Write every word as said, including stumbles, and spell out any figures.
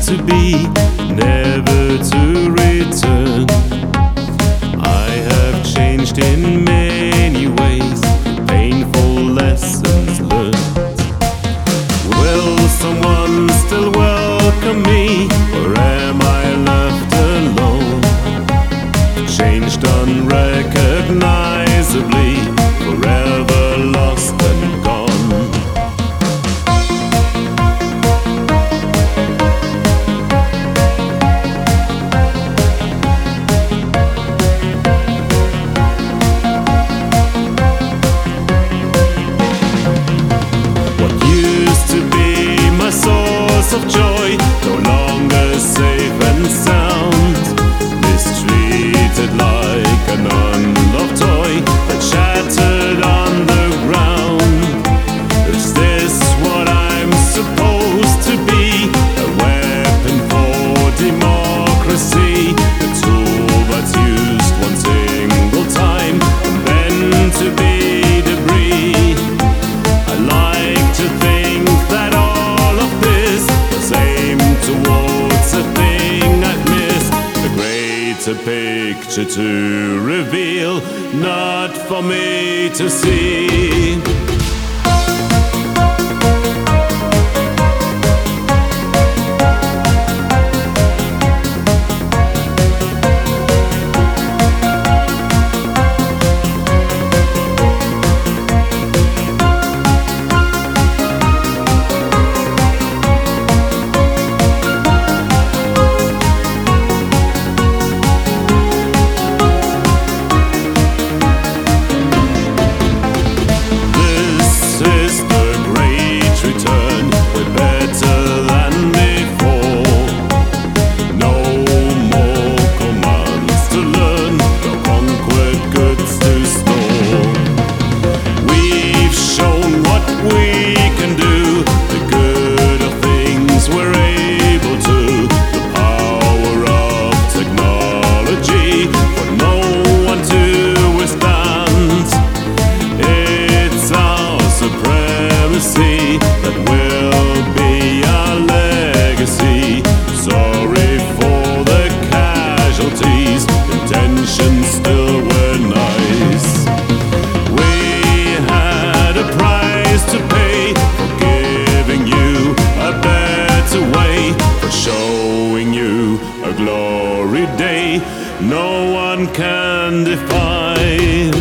to be, never to return. I have changed in many ways, painful lessons learned. Will someone still welcome me, or am I left alone? Changed unrecognizably, forever lost and gone. Of joy, no longer safe and sound, mistreated like an unloved toy that shattered on the ground. Is this what I'm supposed to be? A weapon for democracy, a tool that's used one single time and then to be debris. I like to think that all of this aim towards a thing I've missed, a greater picture to reveal, not for me to see. That will be our legacy. Sorry for the casualties, intentions still were nice. We had a price to pay for giving you a better way, for showing you a glory day no one can define.